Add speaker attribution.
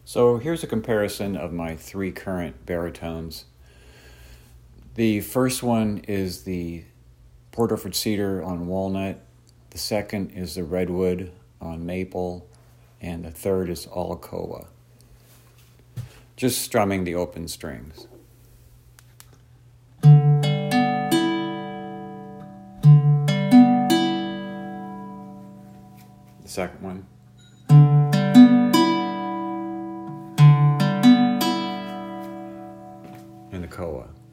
Speaker 1: So here's a comparison of my three current baritones. The first one is the Port Orford Cedar on walnut, the second is the redwood on maple, and the third is Alcoa. Just strumming the open strings. The second one. And the koa.